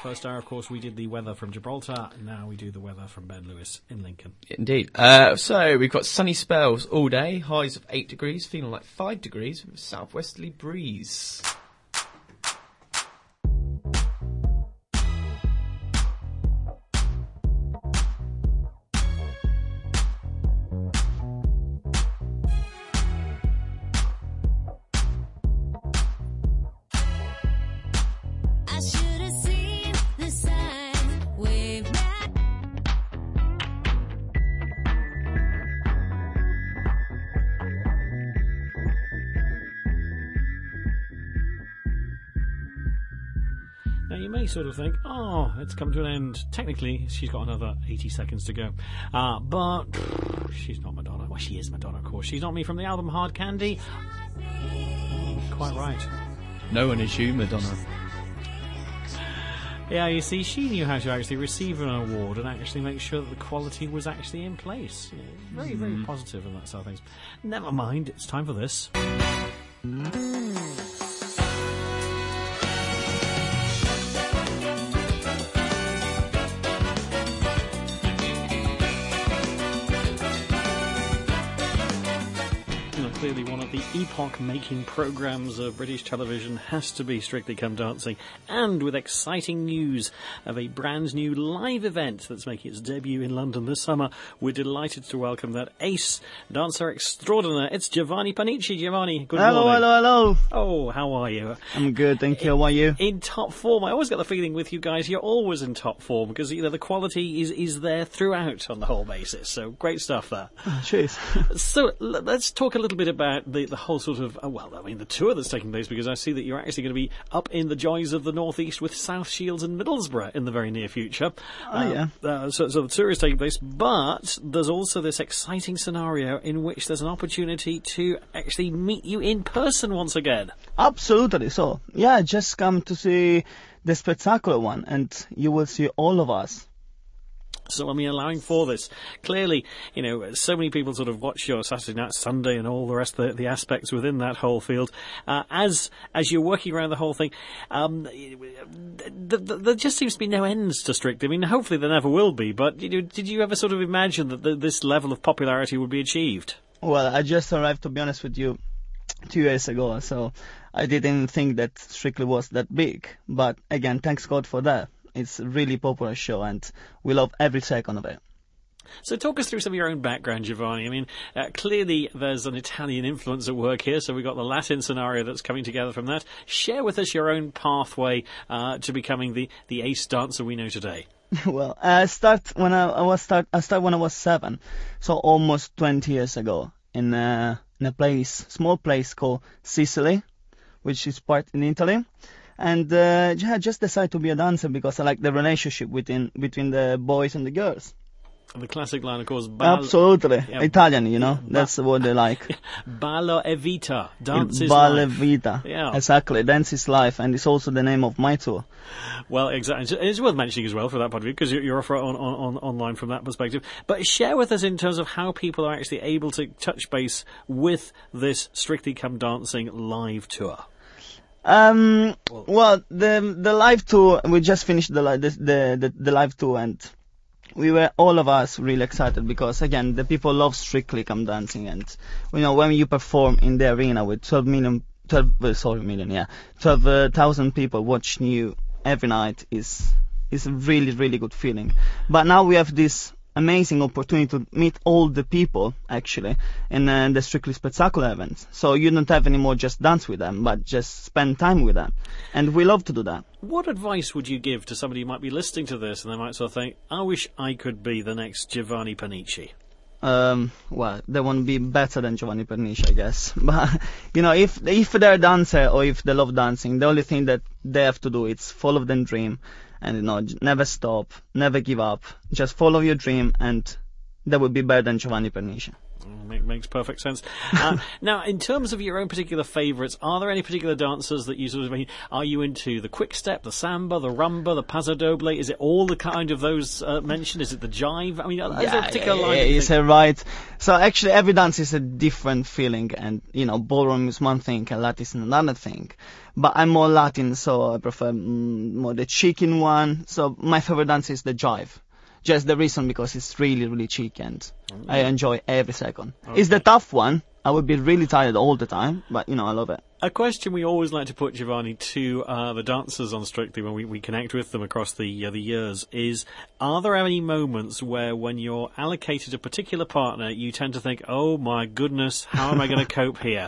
First hour, of course, we did the weather from Gibraltar. Now we do the weather from Ben Lewis in Lincoln. Indeed. So we've got sunny spells all day, highs of 8 degrees, feeling like 5 degrees with a southwesterly breeze. Now, you may sort of think, oh, it's come to an end. Technically, she's got another 80 seconds to go. But she's not Madonna. Well, she is Madonna, of course. She's not me from the album Hard Candy. Quite right. No one is you, Madonna. Yeah, you see, she knew how to actually receive an award and actually make sure that the quality was actually in place. You know, very, very positive in that side of things. Never mind, it's time for this. Clearly one of the epoch-making programmes of British television has to be Strictly Come Dancing, and with exciting news of a brand new live event that's making its debut in London this summer, we're delighted to welcome that ace dancer extraordinaire. It's Giovanni Panici. Giovanni, good morning. Hello. Oh, how are you? I'm good, thank you. How are you? In top form. I always get the feeling with you guys, you're always in top form, because you know the quality is there throughout on the whole basis. So great stuff there. Cheers. So let's talk a little bit about the whole sort of, the tour that's taking place, because I see that you're actually going to be up in the joys of the North East with South Shields and Middlesbrough in the very near future. Yeah. So the tour is taking place, but there's also this exciting scenario in which there's an opportunity to actually meet you in person once again. Absolutely. So, yeah, just come to see the spectacular one, and you will see all of us. So, I mean, allowing for this, clearly, you know, so many people sort of watch your Saturday Night Sunday and all the rest of the aspects within that whole field. As you're working around the whole thing, there just seems to be no ends to Strictly. I mean, hopefully there never will be, but did you ever sort of imagine that this level of popularity would be achieved? Well, I just arrived, to be honest with you, 2 years ago, so I didn't think that Strictly was that big. But again, thanks God for that. It's a really popular show, and we love every second of it. So talk us through some of your own background, Giovanni. I mean, clearly there's an Italian influence at work here, so we've got the Latin scenario that's coming together from that. Share with us your own pathway to becoming the ace dancer we know today. Well, I started when I was 7, so almost 20 years ago, in a small place called Sicily, which is part in Italy. And I just decided to be a dancer because I like the relationship between the boys and the girls. The classic line, of course. Absolutely. Yeah. Italian, you know. That's what they like. Ballo è vita. Dance is Ballo life. è vita. Yeah. Exactly. Dance is life. And it's also the name of my tour. Well, exactly. It's worth mentioning as well for that point of view, because you're online from that perspective. But share with us in terms of how people are actually able to touch base with this Strictly Come Dancing live tour. Well, the live tour, we just finished the live tour, and we were all of us really excited because, again, the people love Strictly Come Dancing, and you know, when you perform in the arena with 12,000 people watching you every night is a really, really good feeling. But now we have this amazing opportunity to meet all the people, actually, in the Strictly Spectacular events. So you don't have anymore just dance with them, but just spend time with them. And we love to do that. What advice would you give to somebody who might be listening to this and they might sort of think, I wish I could be the next Giovanni Panici? Well, they won't be better than Giovanni Panici, I guess. But, you know, if they're a dancer or if they love dancing, the only thing that they have to do is follow their dream. And, you know, never stop, never give up. Just follow your dream, and that would be better than Giovanni Panici. Makes perfect sense. Now, in terms of your own particular favourites, are there any particular dancers that you sort of mean? Are you into the quick step, the samba, the rumba, the paso doble? Is it all the kind of those mentioned? Is it the jive? I mean, is there a particular line? Yeah, you say right. So actually, every dance is a different feeling, and ballroom is one thing, and Latin is another thing. But I'm more Latin, so I prefer more the chicken one. So my favorite dance is the jive. Just the reason because it's really, really cheeky and I enjoy every second. Okay. It's the tough one. I would be really tired all the time, but, I love it. A question we always like to put, Giovanni, to the dancers on Strictly when we connect with them across the years is, are there any moments where when you're allocated a particular partner, you tend to think, oh my goodness, how am I going to cope here?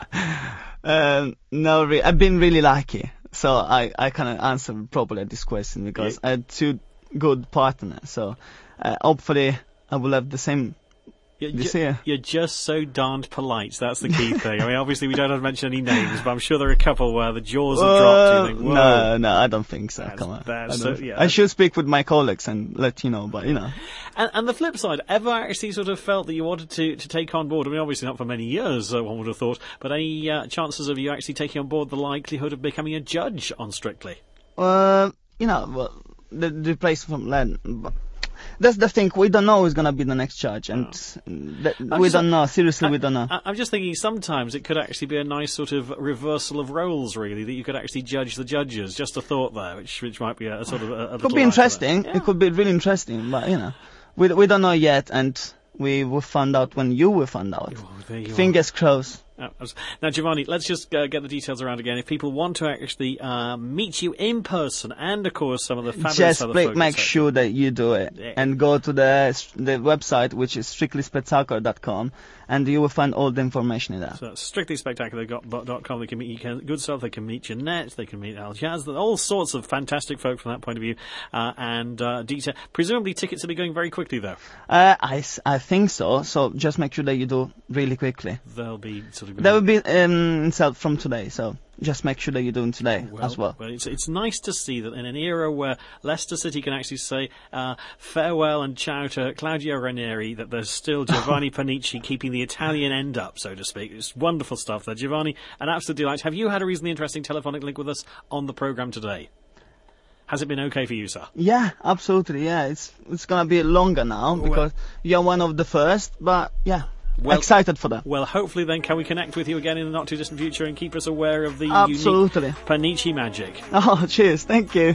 No, I've been really lucky. So I cannot answer properly this question because I had two good partners. So hopefully I will have the same this year. You're just so darned polite. That's the key thing. I mean, obviously we don't have to mention any names, but I'm sure there are a couple where the jaws have dropped. You think, whoa. No, I don't think so. Come on. I should speak with my colleagues and let you know, but And the flip side, ever actually sort of felt that you wanted to take on board, I mean, obviously not for many years, one would have thought, but any chances of you actually taking on board the likelihood of becoming a judge on Strictly? Well, the place from Len. That's the thing. We don't know who's going to be the next judge, and we don't know. Seriously, we don't know. I'm just thinking sometimes it could actually be a nice sort of reversal of roles, really, that you could actually judge the judges. Just a thought there, which might be a sort of a could be interesting. Yeah. It could be really interesting, but we don't know yet, and we will find out when you will find out. Fingers crossed. Now, Giovanni, let's just get the details around again. If people want to actually meet you in person, and of course some of the fabulous other just make sure that you do it, and go to the website, which is strictlyspectacular.com, and you will find all the information in there. So that's strictlyspectacular.com. They can meet you, good stuff. They can meet Jeanette. They can meet Al Jazz. All sorts of fantastic folk from that point of view. And Dieter, presumably tickets will be going very quickly, though. I think so. So just make sure that you do really quickly. They'll be That will be sold from today, so just make sure that you're doing today as well. Well, it's nice to see that in an era where Leicester City can actually say farewell and ciao to Claudio Ranieri, that there's still Giovanni Panici keeping the Italian end up, so to speak. It's wonderful stuff there. Giovanni, an absolute delight. Have you had a reasonably interesting telephonic link with us on the programme today? Has it been okay for you, sir? Yeah, absolutely, yeah. It's going to be longer now because you're one of the first, but yeah. Well, excited for that. Well, hopefully then can we connect with you again in the not too distant future and keep us aware of the unique Panici magic. Oh, cheers. Thank you.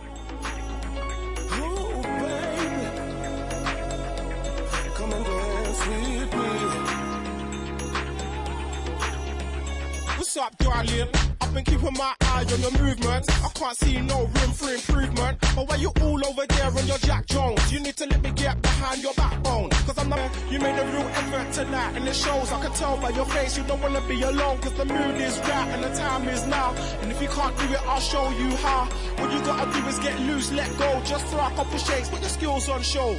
What's up, darling? I've been keeping my eye on your movements. I can't see no room for improvement. But why you all over there on your Jack Jones? You need to let me get behind your backbone. Cause I'm not, you made a real effort tonight. And it shows, I can tell by your face, you don't wanna be alone. Cause the mood is right and the time is now. And if you can't do it, I'll show you how. What you gotta do is get loose, let go. Just throw a couple shakes, put your skills on show.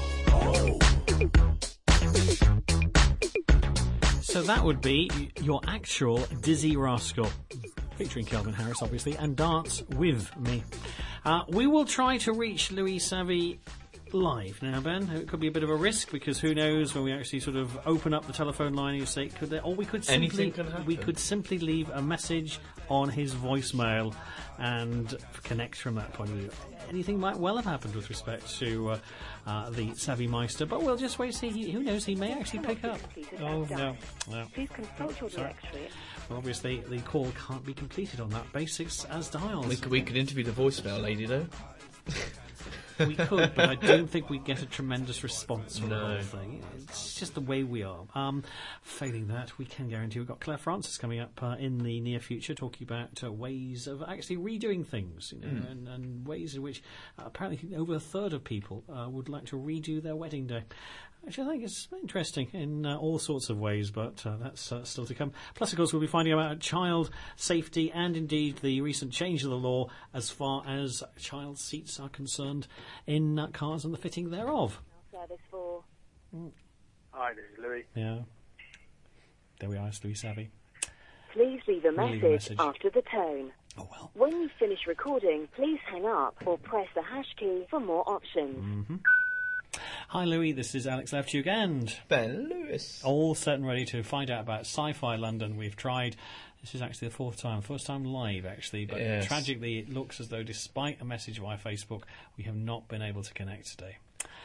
So that would be your actual Dizzy Rascal, featuring Calvin Harris, obviously, and Dance With Me. We will try to reach Louis Savvy live now, Ben. It could be a bit of a risk because who knows when we actually sort of open up the telephone line and you say, we could simply leave a message on his voicemail and connect from that point of view. Anything might well have happened with respect to the Savvy Meister, but we'll just wait to see. Who knows? He may actually pick up. Oh no! Please consult your directory. Well, obviously, the call can't be completed on that basis as dials. We could interview the voicemail lady, though. We could, but I don't think we'd get a tremendous response from the whole thing. It's just the way we are. Failing that, we can guarantee we've got Claire Francis coming up in the near future, talking about ways of actually redoing things, and ways in which apparently over a third of people would like to redo their wedding day. Which I think is interesting in all sorts of ways, but that's still to come. Plus, of course, we'll be finding out about child safety and indeed the recent change of the law as far as child seats are concerned in cars and the fitting thereof. Service for... Hi, this is Louis. Yeah. There we are, it's Louis Savvy. Please leave a message after the tone. Oh, well. When you finish recording, please hang up or press the hash key for more options. Mm-hmm. Hi Louis, this is Alex Levchuk and Ben Lewis. all set and ready to find out about Sci-Fi London. We've tried, this is actually the first time live actually, but Yes. tragically it looks as though despite a message via Facebook, we have not been able to connect today.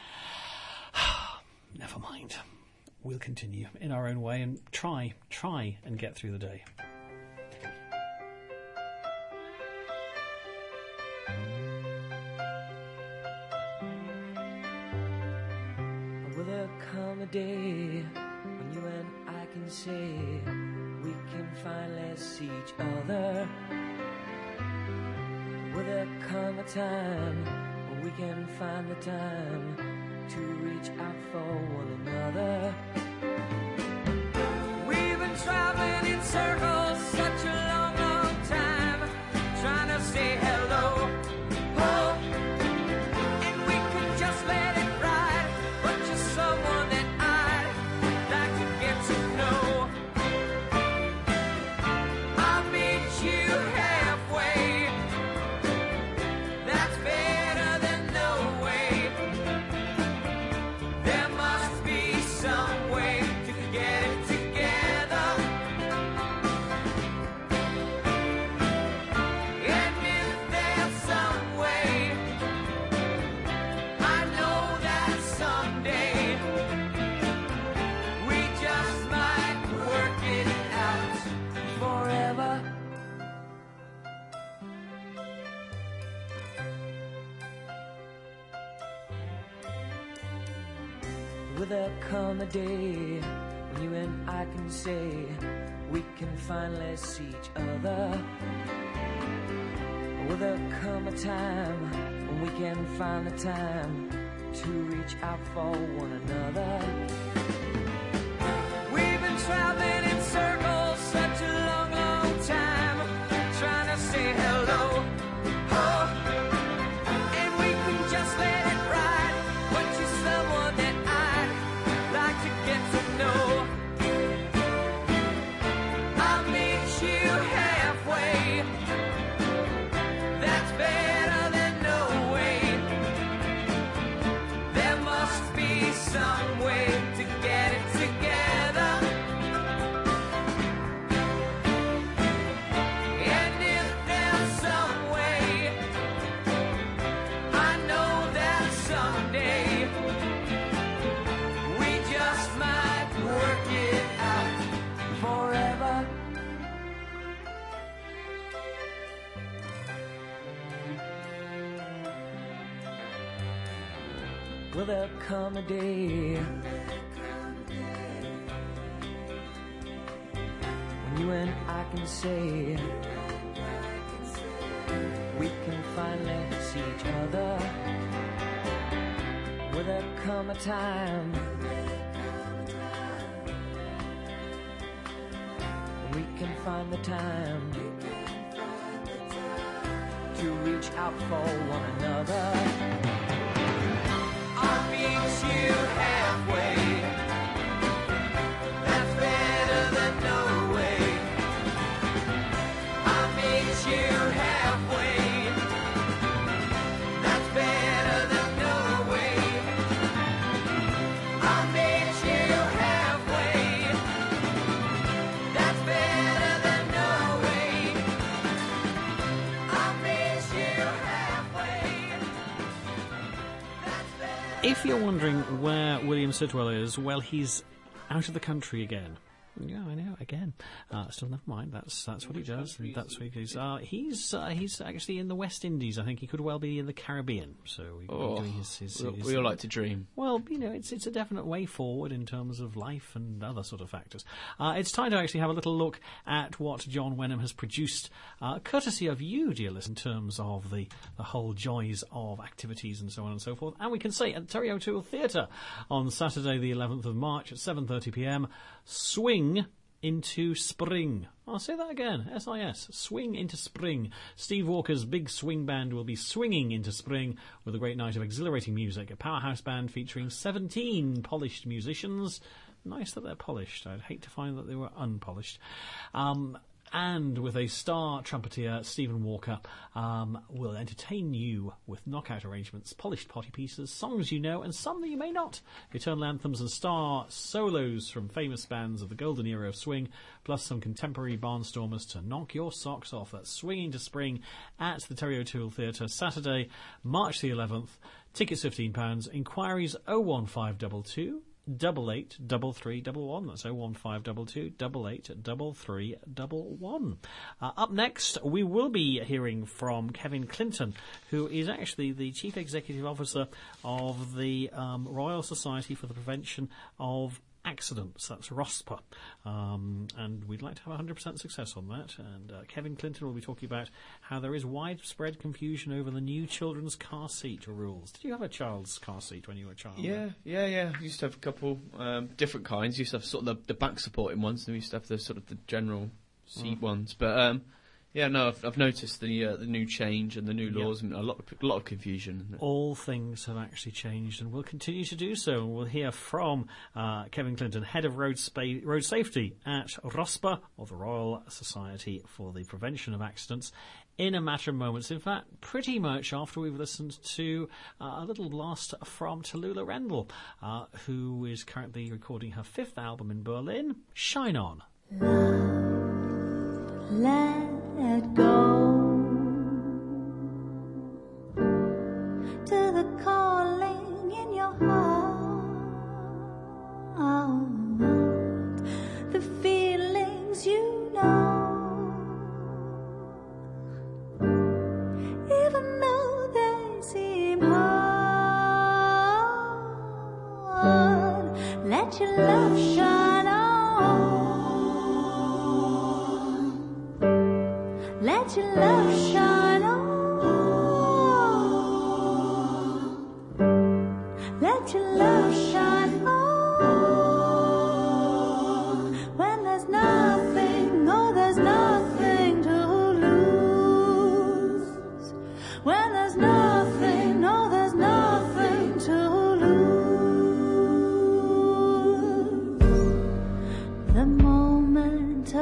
Never mind. We'll continue in our own way and try and get through the day. Will there come a day when you and I can say we can finally see each other? Will there come a time when we can find the time to reach out for one another? We've been traveling in circles such a long, long time, trying to say hello. Oh, and we could just let it ride, but you're someone that I'd like to get to know. I'll meet you halfway. That's better than no way. There must be some way to get it together. And if there's some way, I know that someday we just might work it out forever. Will there come a day when you and I can say we can finally see each other? Will there come a time when we can find the time to reach out for one another? We've been traveling in circles such a long, long time, trying to say hello. Oh, and we can just let it ride, but you're someone that I'd like to get to know. I'll meet you halfway. That's better than no way. There must be some way to get it together. And if there's some way, I know that someday we just might work it out forever. Will there come a day when you and I can say we can finally see each other? Will there come a time when we can find the time to reach out for one another? I'll meet you halfway. That's better than no way. I'll meet you halfway. That's better than no way. I'll meet you halfway. That's better than no way. I'll meet you halfway. That's better. If you're wondering where William Sidwell is, well, he's out of the country again. Yeah, I know, again. Still, never mind. That's what he does. And that's what he does. He's actually in the West Indies. I think he could well be in the Caribbean. So he's doing his We all like to dream. well, you know, it's a definite way forward in terms of life and other sort of factors. It's time to actually have a little look at what John Wenham has produced, courtesy of you, dear listener, in terms of the whole joys of activities and so on and so forth. And we can say at Terry O'Toole Theatre on Saturday the 11th of March at 7:30pm, Swing into Spring. I'll say that again. SIS. Swing into Spring. Steve Walker's big swing band will be swinging into spring with a great night of exhilarating music. A powerhouse band featuring 17 polished musicians. Nice that they're polished. I'd hate to find that they were unpolished. And with a star trumpeter, Stephen Walker will entertain you with knockout arrangements, polished potty pieces, songs you know and some that you may not, eternal anthems and star solos from famous bands of the golden era of swing, plus some contemporary barnstormers to knock your socks off. That's Swinging to Spring at the Terry O'Toole Theatre, Saturday, March the 11th. Tickets £15. Inquiries 01522 883311. That's 01522 883311. Up next, we will be hearing from Kevin Clinton, who is actually the Chief Executive Officer of the Royal Society for the Prevention of Accidents. That's ROSPA. And we'd like to have 100% success on that. And Kevin Clinton will be talking about how there is widespread confusion over the new children's car seat rules. Did you have a child's car seat when you were a child? Yeah. I used to have a couple different kinds. Used to have sort of the back supporting ones, and we used to have the sort of the general seat ones. But I've noticed the new change and the new laws and a lot of confusion. All things have actually changed and will continue to do so. And we'll hear from Kevin Clinton, Head of Road Safety at ROSPA, or the Royal Society for the Prevention of Accidents, in a matter of moments. In fact, pretty much after we've listened to a little blast from Tallulah Rendell, who is currently recording her 5th album in Berlin, Shine On. Let go to the calling in your heart, the feelings you know, even though they seem hard. Let your love shine on. Let your love shine on. Let your love shine on. When there's nothing, no, there's nothing to lose. When there's nothing, no, there's nothing to lose. The moment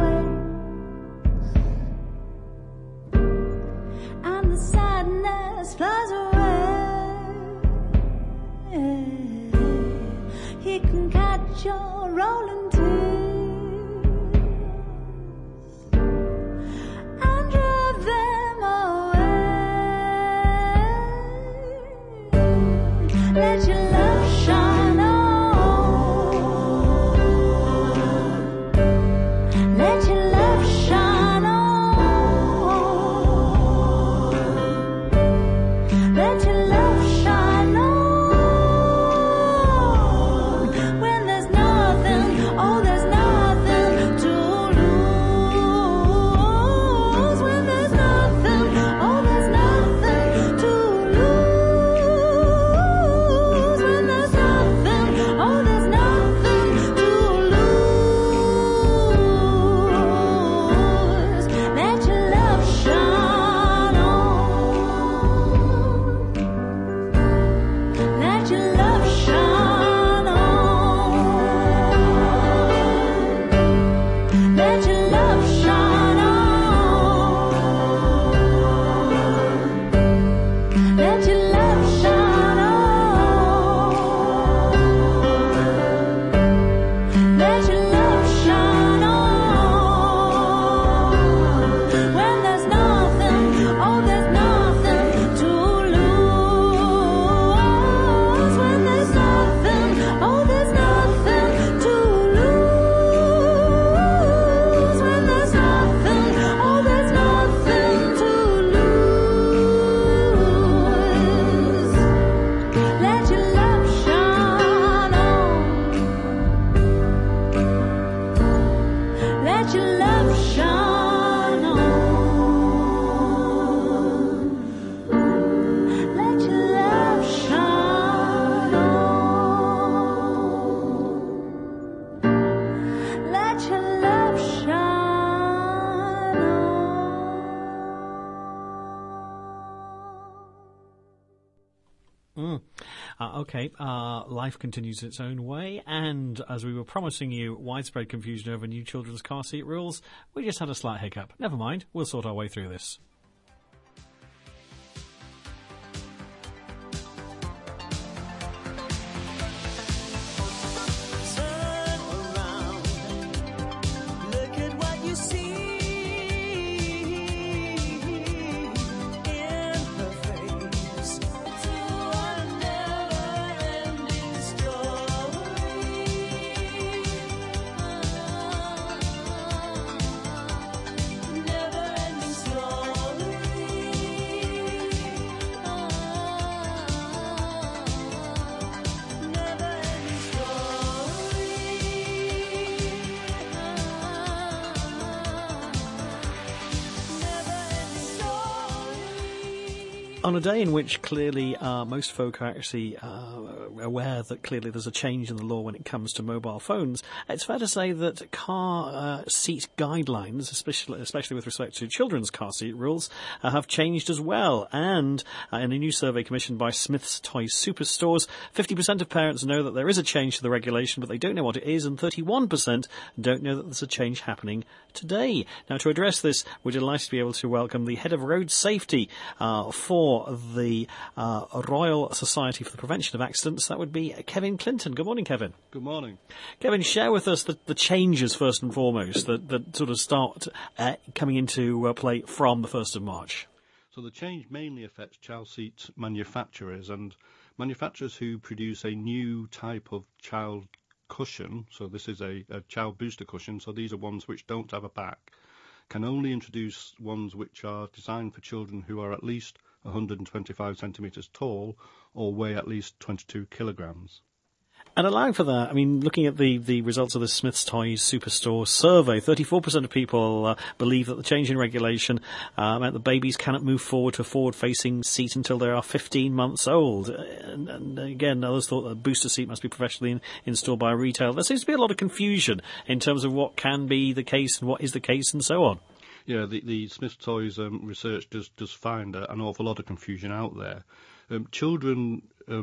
sadness flies away. He can catch your rolling tears and drive them away. Okay, life continues its own way, and as we were promising you, widespread confusion over new children's car seat rules. We just had a slight hiccup. Never mind, we'll sort our way through this. Turn around, look at what you see in her face. To a never-ending story. Never-ending story. Never-ending story. On a day in which clearly most folk are actually aware that clearly there's a change in the law when it comes to mobile phones, it's fair to say that car seat guidelines, especially with respect to children's car seat rules, have changed as well. And in a new survey commissioned by Smith's Toys Superstores, 50% of parents know that there is a change to the regulation, but they don't know what it is, and 31% don't know that there's a change happening today. Now, to address this, we're delighted to be able to welcome the head of road safety for the Royal Society for the Prevention of Accidents. That would be Kevin Clinton. Good morning, Kevin. Good morning. Kevin, share with us the changes, first and foremost, that sort of start coming into play from the 1st of March. So the change mainly affects child seat manufacturers and manufacturers who produce a new type of child cushion. So this is a child booster cushion. So these are ones which don't have a back. Can only introduce ones which are designed for children who are at least 125 centimetres tall or weigh at least 22 kilograms. And allowing for that, I mean, looking at the results of the Smith's Toys Superstore survey, 34% of people believe that the change in regulation meant that babies cannot move forward to a forward-facing seat until they are 15 months old. And again, others thought that a booster seat must be professionally installed by a retailer. There seems to be a lot of confusion in terms of what can be the case and what is the case and so on. Yeah, the Smith's Toys research does find an awful lot of confusion out there. Children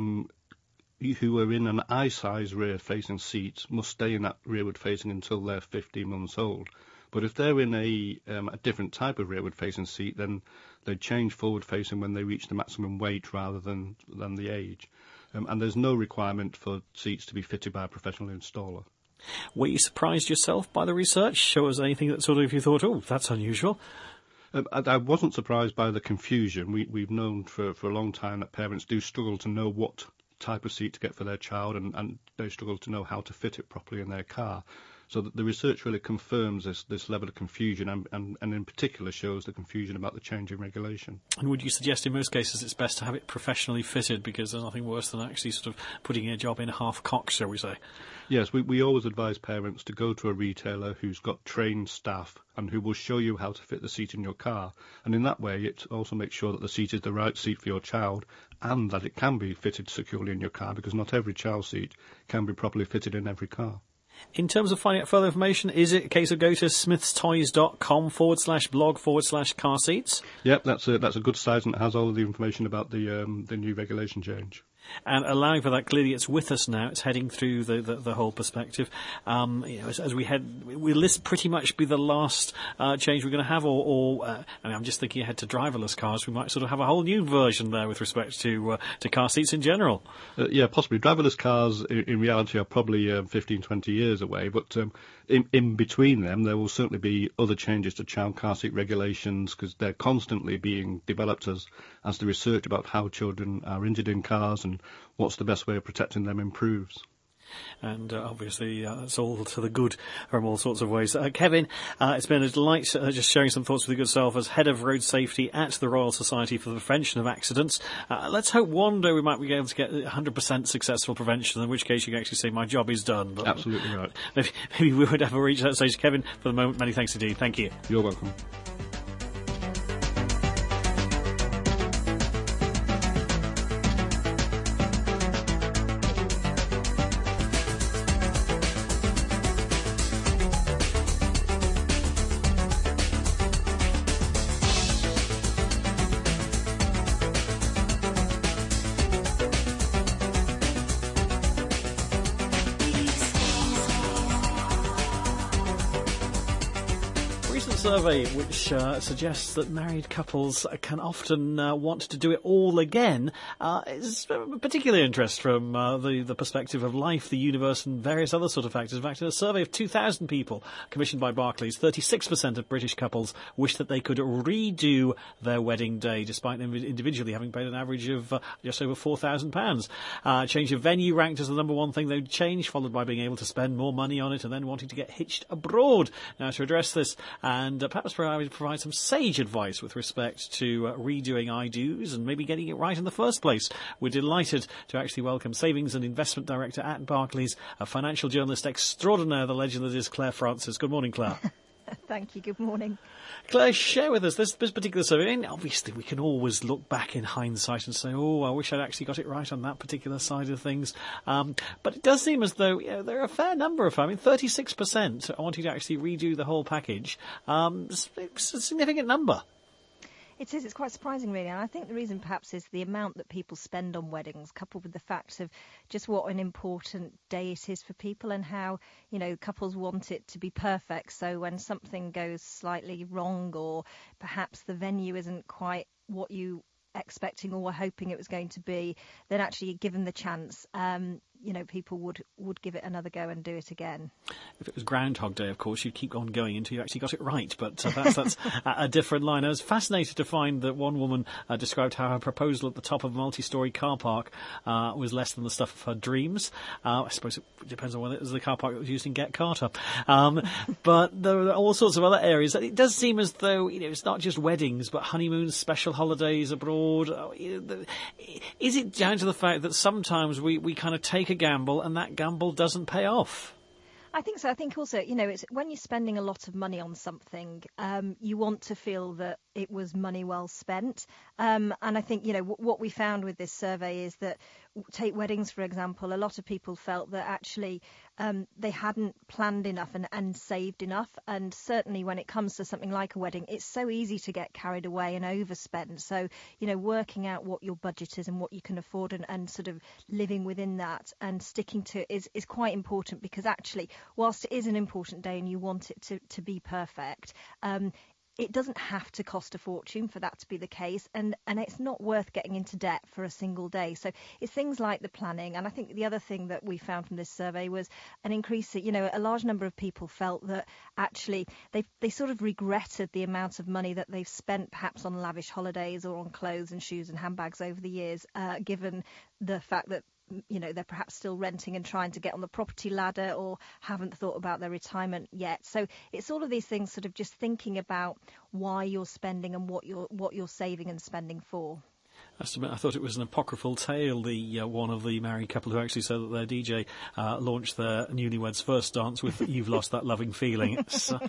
who are in an eye-size rear-facing seat must stay in that rearward-facing until they're 15 months old. But if they're in a different type of rearward-facing seat, then they change forward-facing when they reach the maximum weight rather than the age. And there's no requirement for seats to be fitted by a professional installer. Were you surprised yourself by the research? Or was there anything that sort of you thought, oh, that's unusual? I wasn't surprised by the confusion. We've known for a long time that parents do struggle to know what type of seat to get for their child, and they struggle to know how to fit it properly in their car. So the research really confirms this level of confusion and in particular shows the confusion about the change in regulation. And would you suggest in most cases it's best to have it professionally fitted because there's nothing worse than actually sort of putting a job in half-cocked, shall we say? Yes, we always advise parents to go to a retailer who's got trained staff and who will show you how to fit the seat in your car. And in that way, it also makes sure that the seat is the right seat for your child and that it can be fitted securely in your car, because not every child seat can be properly fitted in every car. In terms of finding out further information, is it a case of go to smithstoys.com/blog/car seats? Yep, that's a good site and it has all of the information about the new regulation change. And allowing for that, clearly it's with us now. It's heading through the whole perspective. As we head, will this pretty much be the last change we're going to have? I'm just thinking ahead to driverless cars. We might sort of have a whole new version there with respect to car seats in general. Yeah, possibly. Driverless cars in reality are probably 15, 20 years away, but in between them there will certainly be other changes to child car seat regulations, because they're constantly being developed as the research about how children are injured in cars and what's the best way of protecting them improves. And obviously that's all to the good from all sorts of ways. Kevin, it's been a delight just sharing some thoughts with your good self as Head of Road Safety at the Royal Society for the Prevention of Accidents. Let's hope one day we might be able to get 100% successful prevention, in which case you can actually say my job is done. But absolutely right. Maybe we would ever reach that stage. Kevin, for the moment, many thanks indeed. Thank you. You're welcome. survey which suggests that married couples can often want to do it all again is of particular interest from the perspective of life, the universe and various other sort of factors. In fact, in a survey of 2,000 people commissioned by Barclays, 36% of British couples wish that they could redo their wedding day, despite them individually having paid an average of just over £4,000. Change of venue ranked as the number one thing they'd change, followed by being able to spend more money on it and then wanting to get hitched abroad. Now, to address this and perhaps provide some sage advice with respect to redoing I-dos and maybe getting it right in the first place, we're delighted to actually welcome Savings and Investment Director at Barclays, a financial journalist extraordinaire, the legend that is Claire Francis. Good morning, Claire. Thank you. Good morning. Claire, share with us this particular survey. I mean, obviously, we can always look back in hindsight and say, oh, I wish I'd actually got it right on that particular side of things. But it does seem as though there are a fair number of, 36% are wanting to actually redo the whole package. It's a significant number. It is. It's quite surprising, really. And I think the reason perhaps is the amount that people spend on weddings, coupled with the fact of just what an important day it is for people and how, couples want it to be perfect. So when something goes slightly wrong or perhaps the venue isn't quite what you expecting or were hoping it was going to be, then actually given the chance, people would give it another go and do it again. If it was Groundhog Day, of course, you'd keep on going until you actually got it right, but that's a different line. I was fascinated to find that one woman described how her proposal at the top of a multi-storey car park was less than the stuff of her dreams. I suppose it depends on whether it was the car park that was used in Get Carter. But there are all sorts of other areas. It does seem as though it's not just weddings, but honeymoons, special holidays abroad. Is it down to the fact that sometimes we kind of take a gamble and that gamble doesn't pay off? I think so. I think also, it's when you're spending a lot of money on something, you want to feel that it was money well spent. And I think, what we found with this survey is that, take weddings, for example, a lot of people felt that actually they hadn't planned enough and saved enough. And certainly when it comes to something like a wedding, it's so easy to get carried away and overspend. So, working out what your budget is and what you can afford and sort of living within that and sticking to it is quite important, because actually, whilst it is an important day and you want it to be perfect, it doesn't have to cost a fortune for that to be the case, and it's not worth getting into debt for a single day. So it's things like the planning. And I think the other thing that we found from this survey was an increase. A large number of people felt that actually they sort of regretted the amount of money that they've spent perhaps on lavish holidays or on clothes and shoes and handbags over the years, given the fact that they're perhaps still renting and trying to get on the property ladder or haven't thought about their retirement yet. So it's all of these things, sort of just thinking about why you're spending and what you're saving and spending for. I thought it was an apocryphal tale, the one of the married couple who actually said that their DJ launched their newlyweds' first dance with "You've Lost That Loving Feeling." It's a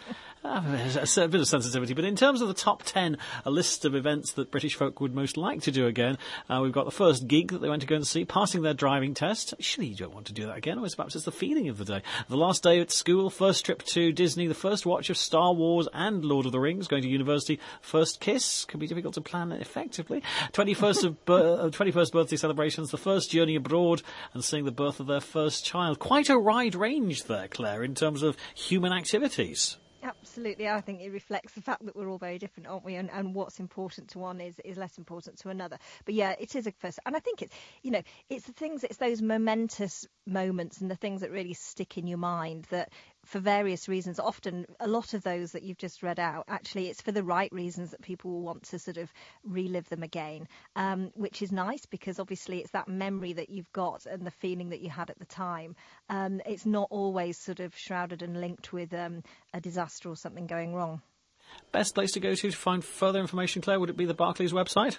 bit of sensitivity. But in terms of the top 10, a list of events that British folk would most like to do again, we've got the first gig that they went to go and see, passing their driving test. Surely you don't want to do that again, or perhaps it's the feeling of the day. The last day at school, first trip to Disney, the first watch of Star Wars and Lord of the Rings, going to university, first kiss, can be difficult to plan effectively, 21st birthday celebrations, the first journey abroad and seeing the birth of their first child. Quite a wide range there, Claire, in terms of human activities. Absolutely. I think it reflects the fact that we're all very different, aren't we? And what's important to one is less important to another. But yeah, it is a first. And I think it's the things, it's those momentous moments and the things that really stick in your mind that, for various reasons, often a lot of those that you've just read out, actually it's for the right reasons that people will want to sort of relive them again, which is nice, because obviously it's that memory that you've got and the feeling that you had at the time. It's not always sort of shrouded and linked with a disaster or something going wrong. Best place to go to find further information, Claire, would it be the Barclays website?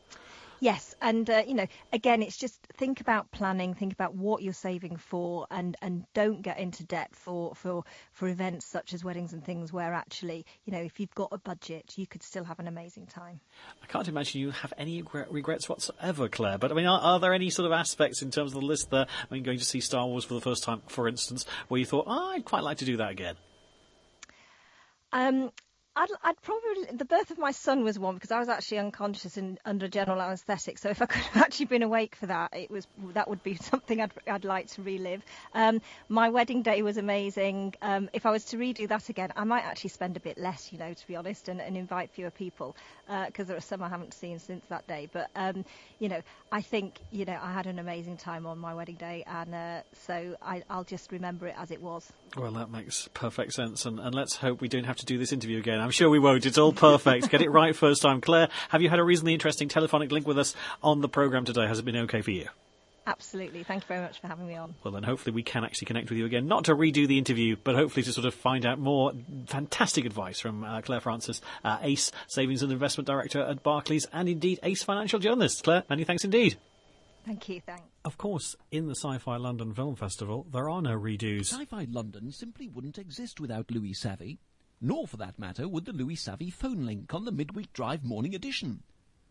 Yes, and again, it's just think about planning, think about what you're saving for, and don't get into debt for events such as weddings and things where actually, if you've got a budget, you could still have an amazing time. I can't imagine you have any regrets whatsoever, Claire, but I mean, are there any sort of aspects in terms of the list there, I mean, going to see Star Wars for the first time, for instance, where you thought, I'd quite like to do that again? I'd probably, the birth of my son was one because I was actually unconscious and under general anaesthetic. So if I could have actually been awake for that, that would be something I'd like to relive. My wedding day was amazing. If I was to redo that again, I might actually spend a bit less, to be honest, and invite fewer people because there are some I haven't seen since that day. But I think I had an amazing time on my wedding day, and so I'll just remember it as it was. Well, that makes perfect sense, and let's hope we don't have to do this interview again. I'm sure we won't. It's all perfect. Get it right first time. Claire, have you had a reasonably interesting telephonic link with us on the programme today? Has it been okay for you? Absolutely. Thank you very much for having me on. Well, then hopefully we can actually connect with you again, not to redo the interview, but hopefully to sort of find out more fantastic advice from Claire Francis, ACE Savings and Investment Director at Barclays, and indeed ACE Financial Journalist. Claire, many thanks indeed. Thank you, thanks. Of course, in the Sci-Fi London Film Festival, there are no redos. Sci-Fi London simply wouldn't exist without Louis Savvy, nor for that matter would the Louis Savvy phone link on the Midweek Drive morning edition.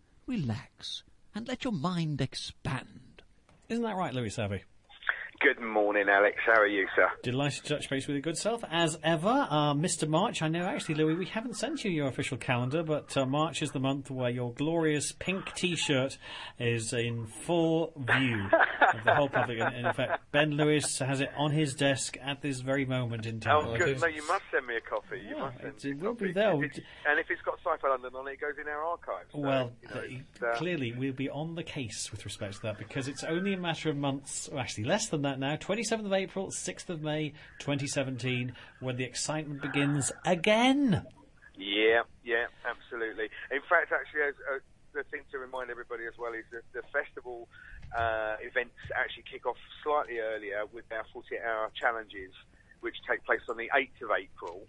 Relax and let your mind expand. Isn't that right, Louis Savvy? Good morning, Alex. How are you, sir? Delighted to touch base with your good self, as ever. Mr. March, I know actually, Louis, we haven't sent you your official calendar, but March is the month where your glorious pink T-shirt is in full view of the whole public. And in fact, Ben Lewis has it on his desk at this very moment in time. Oh, good. No, you must send me a copy. You must send me a copy. It will be there. And if it's got Sci-Fi London on it, it goes in our archives. So, well, clearly we'll be on the case with respect to that, because it's only a matter of months, or actually less than that now, 27th of April, 6th of May 2017, when the excitement begins again. Yeah, absolutely. In fact, actually, the thing to remind everybody as well is that the festival events actually kick off slightly earlier with our 48-hour challenges, which take place on the 8th of April.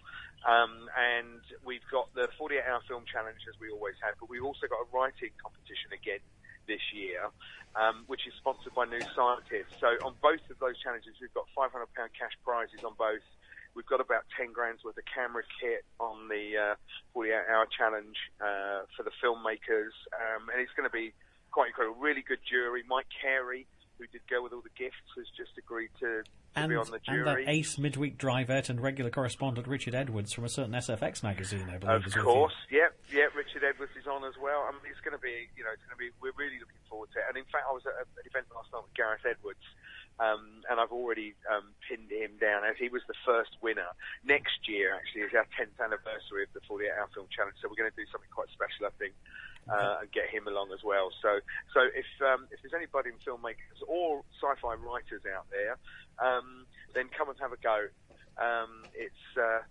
And we've got the 48-hour film challenge, as we always have, but we've also got a writing competition again this year, which is sponsored by New Scientist. So on both of those challenges, we've got £500 cash prizes on both. We've got about 10 grand's worth of camera kit on the 48-hour challenge for the filmmakers, and it's going to be quite incredible. Really good jury. Mike Carey, who did go with all the gifts, has just agreed to be on the jury. And that ace midweek drivette and regular correspondent Richard Edwards from a certain SFX magazine, I believe. Of course, yeah. Richard Edwards is on as well. I mean, it's going to be, we're really looking forward to it. And in fact, I was at an event last night with Gareth Edwards, and I've already pinned him down as he was the first winner. Next year, actually, is our 10th anniversary of the 48-hour film challenge, so we're going to do something quite special, I think. And get him along as well. So if there's anybody in filmmakers or sci-fi writers out there, then come and have a go. It's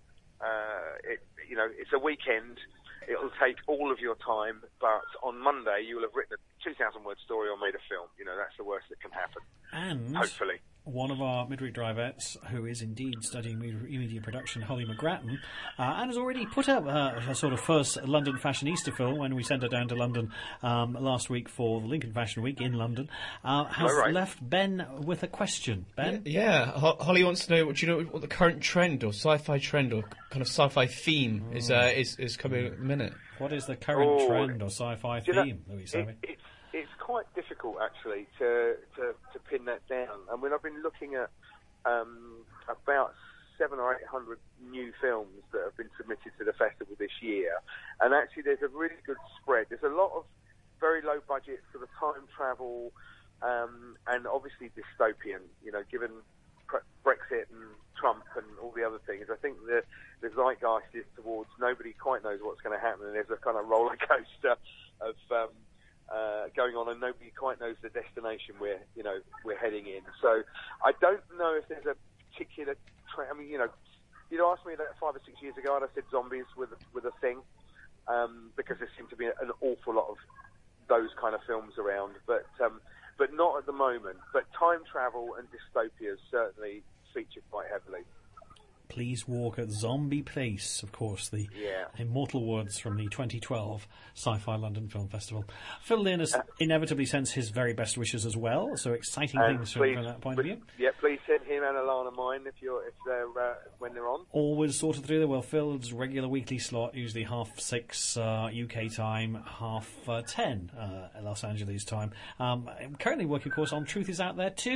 a weekend. It'll take all of your time, but on Monday you will have written a 2,000-word story or made a film. That's the worst that can happen. And hopefully, one of our midweek drivettes, who is indeed studying media production, Holly McGrattan, and has already put up her sort of first London Fashionista film when we sent her down to London last week for the Lincoln Fashion Week in London, has left Ben with a question. Ben? Yeah. Holly wants to know, what the current trend or sci-fi trend or kind of sci-fi theme is coming at the minute. What is the current trend or sci-fi theme, Louis Savvy? It's quite difficult, actually, to pin that down. I mean, I've been looking at about 700 or 800 new films that have been submitted to the festival this year, and actually there's a really good spread. There's a lot of very low budget sort of time travel, and obviously dystopian. Given Brexit and Trump and all the other things, I think the zeitgeist is towards nobody quite knows what's going to happen, and there's a kind of roller coaster of going on, and nobody quite knows the destination we're heading in. So I don't know if there's a particular trend. I mean, you'd asked me that 5 or 6 years ago, and I said zombies with a thing, because there seemed to be an awful lot of those kind of films around, but not at the moment. But time travel and dystopias certainly feature quite heavily. Please walk at Zombie Place, of course, the immortal words from the 2012 Sci-Fi London Film Festival. Phil Linus inevitably sends his very best wishes as well, so exciting things from that point of view. Yeah, please send him and Alana mine when they're on. Always sorted through there. Well, Phil's regular weekly slot, usually 6:30 UK time, 10:30 Los Angeles time. I'm currently working, of course, on Truth Is Out There too.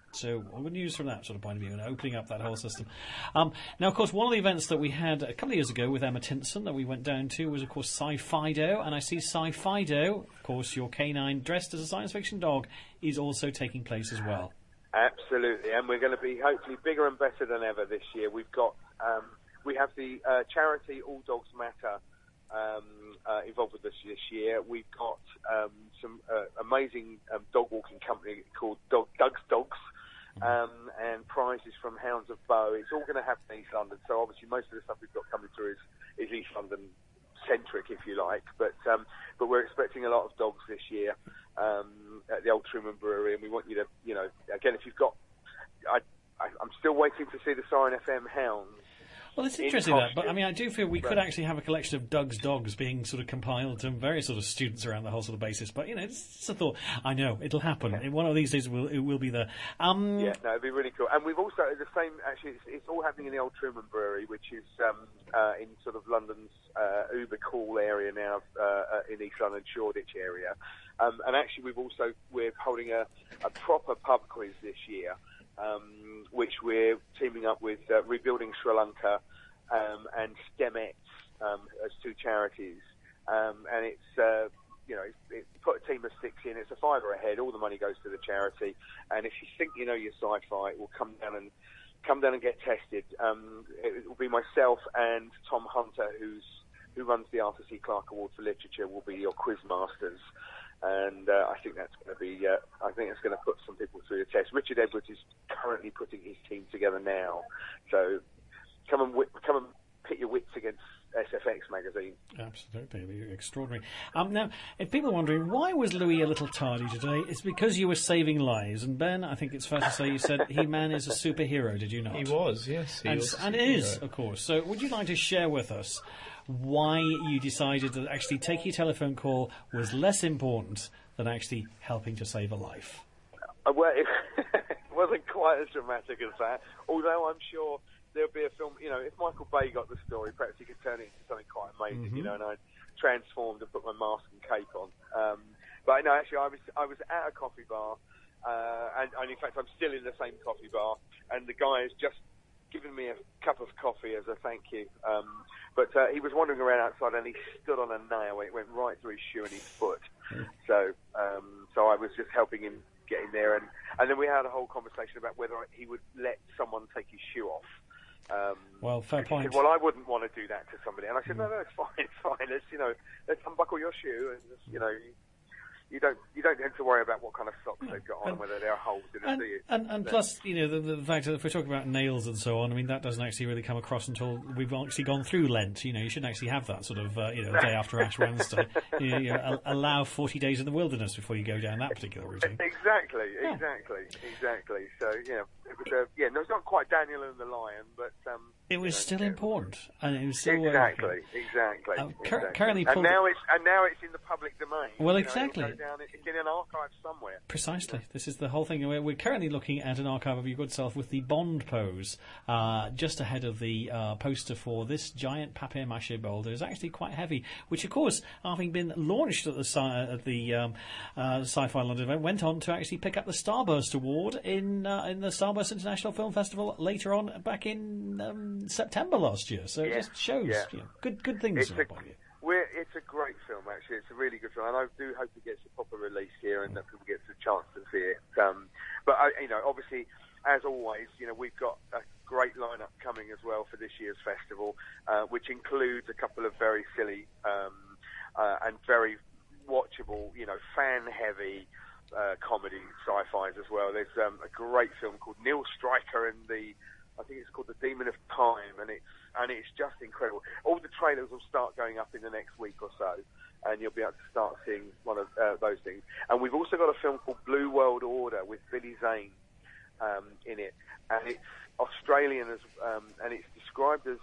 So good news from that sort of point of view and opening up that whole system. Now, of course, one of the events that we had a couple of years ago with Emma Tinson that we went down to was, of course, Sci-Fido. And I see Sci-Fido, of course, your canine dressed as a science fiction dog, is also taking place as well. Absolutely, and we're going to be hopefully bigger and better than ever this year. We've got we have the charity All Dogs Matter involved with us this year. We've got some amazing dog walking company called Doug's Dogs. And prizes from Hounds of Bow. It's all going to happen in East London, so obviously most of the stuff we've got coming through is East London centric, if you like. But we're expecting a lot of dogs this year at the Old Truman Brewery, and we want you to, again, if you've got, I'm still waiting to see the Siren FM Hounds. Well, it's interesting that, but I mean, I do feel we could actually have a collection of Doug's Dogs being sort of compiled from various sort of students around the whole sort of basis. But it's a thought. I know it'll happen. Yeah. One of these days, it will be there. Yeah, no, it'd be really cool. And we've also the same. Actually, it's all happening in the Old Truman Brewery, which is in sort of London's uber cool area now, in East London, Shoreditch area. And actually, we're holding a proper pub quiz this year. Which we're teaming up with Rebuilding Sri Lanka and STEMET as two charities, and it's it's put a team of 6 in. It's a £5 a head. All the money goes to the charity, and if you think you know your sci-fi, it will come down and get tested. It will be myself and Tom Hunter, who runs the Arthur C. Clarke Award for Literature, will be your quiz masters. And I think that's going to be. I think it's going to put some people through the test. Richard Edwards is currently putting his team together now, so come and pit your wits against SFX magazine. Absolutely, extraordinary. Now, if people are wondering why was Louis a little tardy today, it's because you were saving lives. And Ben, I think it's fair to say you said He-Man is a superhero. Did you not? He was, yes. And is, of course. So, would you like to share with us why you decided that actually taking a telephone call was less important than actually helping to save a life? Well, it wasn't quite as dramatic as that, although I'm sure there'll be a film, if Michael Bay got the story, perhaps he could turn it into something quite amazing, and I transformed and put my mask and cape on. But no, actually, I was at a coffee bar, and in fact, I'm still in the same coffee bar, and the guy has just given me a cup of coffee as a thank you. But he was wandering around outside and he stood on a nail. It went right through his shoe and his foot. So I was just helping him get in there. And then we had a whole conversation about whether he would let someone take his shoe off. Well, fair point. He said, well, I wouldn't want to do that to somebody. And I said, no, it's fine. Let's unbuckle your shoe and, you don't have to worry about what kind of socks they've got on, whether there are holes in them, do you? And plus, the fact that if we're talking about nails and so on, I mean, that doesn't actually really come across until we've actually gone through Lent. You shouldn't actually have that sort of, day after Ash Wednesday. Allow 40 days in the wilderness before you go down that particular routine. Exactly. So, it was not quite Daniel and the Lion, but... it was still important, and it was still exactly. Currently, and now it's in the public domain. Well, exactly. It'll go down, it's in an archive somewhere. Precisely. This is the whole thing. We're currently looking at an archive of your good self with the Bond pose, just ahead of the poster for this giant papier-mâché boulder. It's actually quite heavy, which, of course, having been launched at the Sci-Fi London event, went on to actually pick up the Starburst Award in the Starburst International Film Festival later on, back in September last year. So it just shows good things. It's a great film, actually. It's a really good film, and I do hope it gets a proper release here and that people get a chance to see it. But obviously, as always, we've got a great lineup coming as well for this year's festival, which includes a couple of very silly and very watchable, fan-heavy comedy sci-fis as well. There's a great film called Neil Stryker and I think it's called The Demon of Time, and it's just incredible. All the trailers will start going up in the next week or so, and you'll be able to start seeing one of those things. And we've also got a film called Blue World Order with Billy Zane in it, and it's Australian and it's described as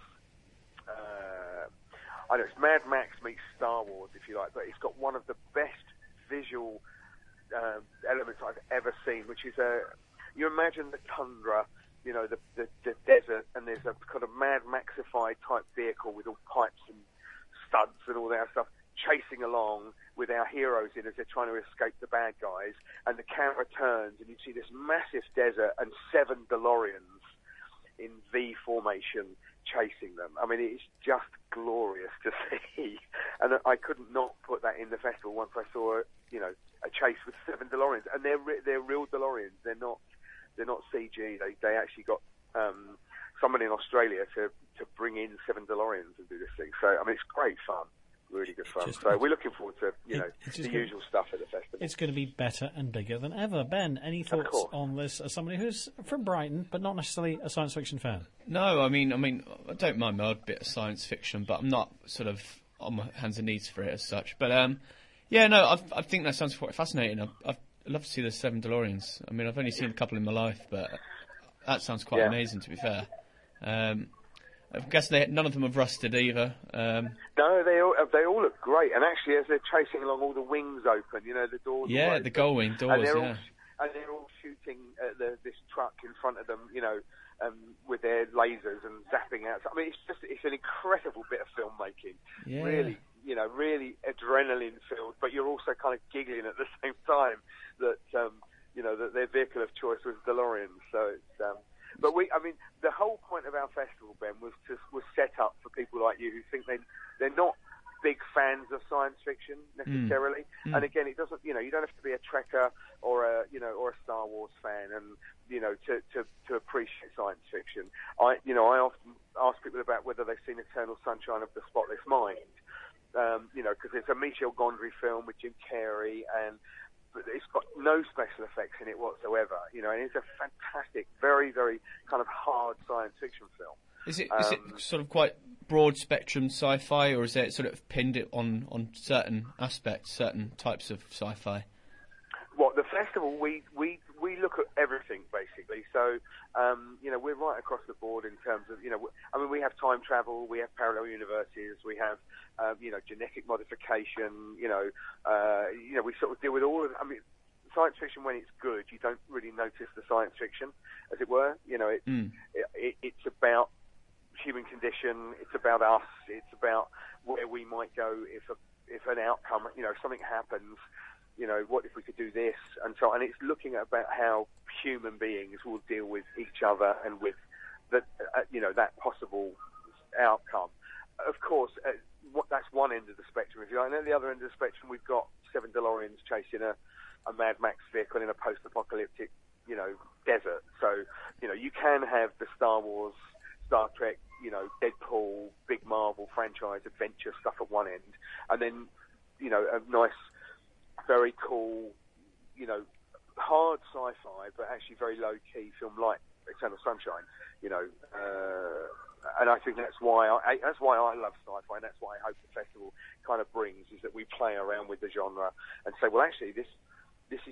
it's Mad Max meets Star Wars, if you like, but it's got one of the best visual elements I've ever seen, which is you imagine the tundra. The desert, and there's a kind of Mad Maxified type vehicle with all pipes and studs and all that stuff chasing along with our heroes in as they're trying to escape the bad guys, and the camera turns and you see this massive desert and 7 DeLoreans in V formation chasing them. I mean, it's just glorious to see, and I couldn't not put that in the festival once I saw, you know, a chase with 7 DeLoreans, and they're real DeLoreans. They're not CG. They actually got someone in Australia to bring in 7 DeLoreans and do this thing. So I mean, it's great fun. Really good fun. So we're looking forward to, you know, the usual stuff at the festival. It's going to be better and bigger than ever. Ben, any thoughts on this as somebody who's from Brighton, but not necessarily a science fiction fan? No, I mean, I don't mind my odd bit of science fiction, but I'm not sort of on my hands and knees for it as such. But yeah, no, I think that sounds quite fascinating. I'd love to see the 7 DeLoreans. I mean, I've only seen a couple in my life, but that sounds quite amazing, to be fair. I guess none of them have rusted either. No, they all look great. And actually, as they're chasing along, all the wings open. You know, the doors. Yeah, the gull wing doors. And they're all shooting at this truck in front of them. You know, with their lasers and zapping out. I mean, it's an incredible bit of filmmaking. Yeah. Really, you know, really adrenaline filled. But you're also kind of giggling at the same time that you know, that their vehicle of choice was DeLorean. So it's. But I mean, the whole point of our festival, Ben, was set up for people like you who think they're not big fans of science fiction necessarily. And again, it doesn't, you know, you don't have to be a Trekker or a Star Wars fan, and you know, to appreciate science fiction. I often ask people about whether they've seen Eternal Sunshine of the Spotless Mind. You know, because it's a Michel Gondry film with Jim Carrey, and it's got no special effects in it whatsoever, you know, and it's a fantastic, very, very kind of hard science fiction film. Is it sort of quite broad spectrum sci-fi, or is it sort of pinned it on certain aspects, certain types of sci-fi? Well, the festival, we look at everything, basically. So, you know, we're right across the board in terms of, you know, I mean, we have time travel, we have parallel universes, we have, you know, genetic modification, you know, we sort of deal with all of, I mean, science fiction, when it's good, you don't really notice the science fiction, as it were. You know, it's about human condition, it's about us, it's about where we might go if an outcome, you know, something happens. You know, what if we could do this, and so on. And it's looking at about how human beings will deal with each other and with the, you know, that possible outcome. Of course, that's one end of the spectrum. If you like, and at the other end of the spectrum, we've got 7 DeLoreans chasing a Mad Max vehicle in a post-apocalyptic, you know, desert. So, you know, you can have the Star Wars, Star Trek, you know, Deadpool, big Marvel franchise adventure stuff at one end, and then, you know, a nice, very cool, you know, hard sci-fi, but actually very low-key film like Eternal Sunshine, you know, and I think that's why I love sci-fi, and that's why I hope the festival kind of brings, is that we play around with the genre and say, well, actually, this is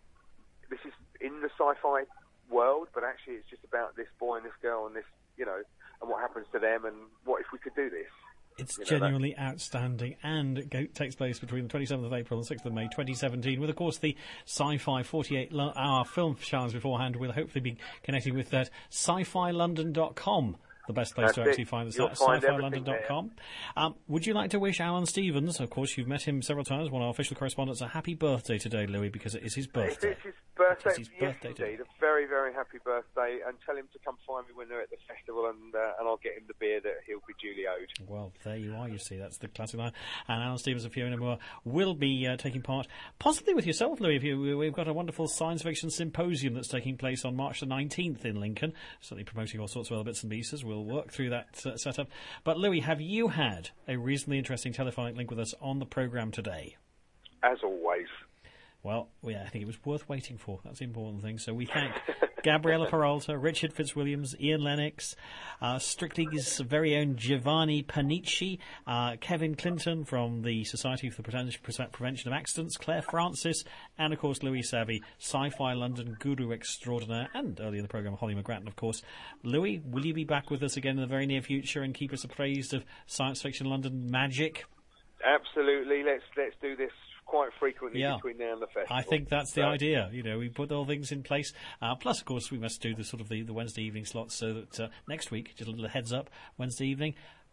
in the sci-fi world, but actually it's just about this boy and this girl and this, you know, and what happens to them, and what if we could do this? It's genuinely outstanding, and it takes place between the 27th of April and 6th of May 2017, with, of course, the Sci-Fi 48-hour film challenge beforehand. We'll hopefully be connecting with that sci-filondon.com. The best place to actually find the sci-filondon.com. Would you like to wish Alan Stevens, of course you've met him several times, one of our official correspondents, a happy birthday today, Louis, because it is his birthday. It is his birthday. Yes, indeed. A very, very happy birthday, and tell him to come find me when they're at the festival, and I'll get him the beer that he'll be duly owed. Well, there you are, you see, that's the classic line. And Alan Stevens and Fiona Moore will be taking part, possibly with yourself, Louis. We've got a wonderful science fiction symposium that's taking place on March the 19th in Lincoln, certainly promoting all sorts of other bits and pieces. We'll work through that setup. But Louis, have you had a reasonably interesting telephonic link with us on the programme today? As always. Well, yeah, I think it was worth waiting for. That's the important thing. So we thank Gabriella Peralta, Richard Fitzwilliams, Ian Lennox, Strictly's very own Giovanni Panici, Kevin Clinton from the Society for the Prevention of Accidents, Claire Francis, and, of course, Louis Savvy, Sci-Fi London guru extraordinaire, and earlier in the programme, Holly McGrattan, of course. Louis, will you be back with us again in the very near future and keep us appraised of Science Fiction London magic? Absolutely. Let's do this quite frequently between now and the festival. I think that's the idea. You know, we put all things in place. Plus, of course, we must do the sort of the Wednesday evening slots, so that next week, just a little heads up, Wednesday evening,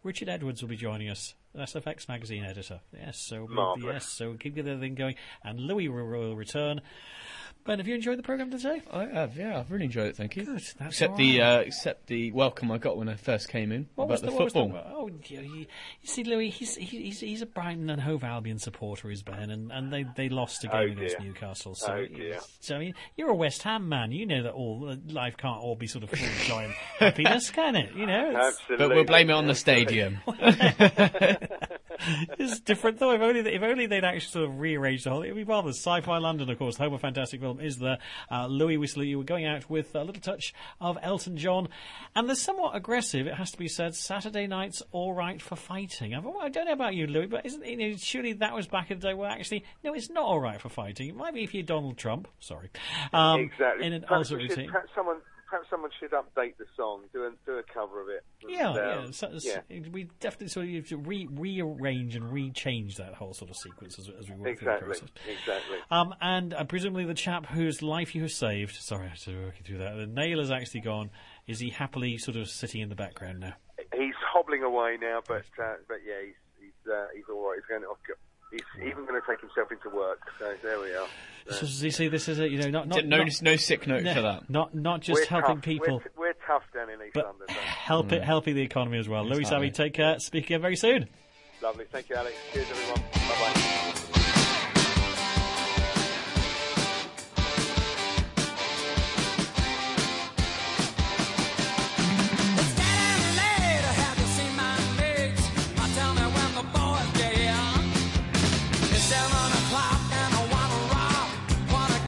Richard Edwards will be joining us, SFX magazine editor. Yes, so we'll keep the thing going, and Louis will return. Ben, have you enjoyed the programme today? I have, yeah. I've really enjoyed it, thank you. Good, that's except the welcome I got when I first came in about the football. You see, Louis, he's a Brighton and Hove Albion supporter, is Ben, and they lost a game against Newcastle. So, I mean, you're a West Ham man. You know that life can't all be sort of full of joy and happiness, can it? You know, Absolutely. But we'll blame it on the stadium. It's different though. If only they'd actually sort of rearranged the whole. It'd be marvelous. Sci-Fi London, of course, home of fantastic film, is there. Louis, we salute you. We're going out with a little touch of Elton John, and the somewhat aggressive, it has to be said, Saturday Night's All Right for Fighting. I don't know about you, Louis, but surely that was back in the day where actually, no, it's not all right for fighting. It might be if you're Donald Trump. Sorry. Exactly. In an perhaps alternate routine. Perhaps someone should update the song, do a cover of it. We definitely sort of rearrange and rechange that whole sort of sequence as we work through the process. Exactly. And presumably the chap whose life you have saved. Sorry, I had to work through that. The nail has actually gone. Is he happily sort of sitting in the background now? He's hobbling away now, but yeah, he's all right. He's going off. He's even going to take himself into work. So there we are. So, you see, this is it. No sick note for that. Not just helping people. We're tough down in East London. Helping the economy as well. Louis Savvy, take care. Speak again very soon. Lovely. Thank you, Alex. Cheers, everyone. Bye bye.